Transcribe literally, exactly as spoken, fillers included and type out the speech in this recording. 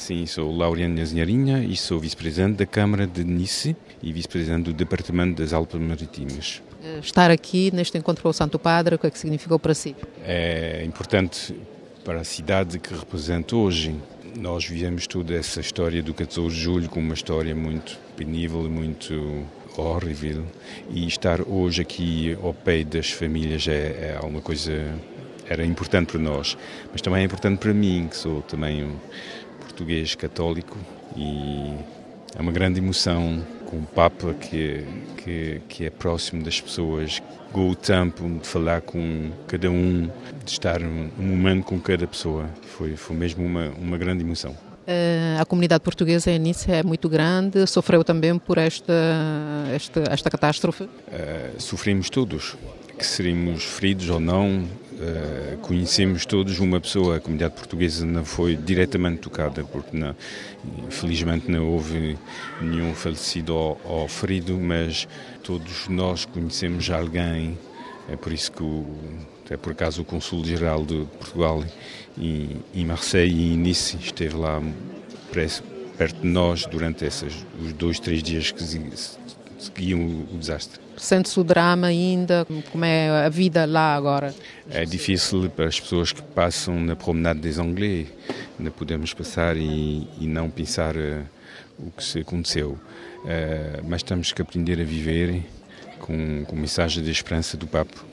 Sim, sou Laureano Nazinharinha e sou vice-presidente da Câmara de Nice e vice-presidente do Departamento das Alpes Marítimas. Estar aqui neste encontro com o Santo Padre, o que é que significou para si? É importante para a cidade que representa hoje. Nós vivemos toda essa história do catorze de julho como uma história muito penível e muito horrível, e estar hoje aqui ao pé das famílias é, é alguma coisa, era importante para nós, mas também é importante para mim, que sou também um português católico, e é uma grande emoção com o Papa que, que, que é próximo das pessoas, com o tempo de falar com cada um, de estar um, um momento com cada pessoa, foi, foi mesmo uma, uma grande emoção. Uh, a comunidade portuguesa em Nice é muito grande, sofreu também por esta, esta, esta catástrofe? Uh, sofremos todos, que seríamos feridos ou não, uh, conhecemos todos uma pessoa. A comunidade portuguesa não foi diretamente tocada, porque não, infelizmente não houve nenhum falecido ou, ou ferido, mas todos nós conhecemos alguém. É por isso que, o, é por acaso, o Consul-Geral de Portugal em, em Marseille e em Nice esteve lá perto de nós durante esses, os dois, três dias que seguiam o, o desastre. Sente-se o drama ainda? Como é a vida lá agora? É difícil para as pessoas que passam na Promenade des Anglais. Ainda podemos passar e, e não pensar uh, o que se aconteceu. Uh, mas temos que aprender a viver com, com a mensagem de esperança do Papa.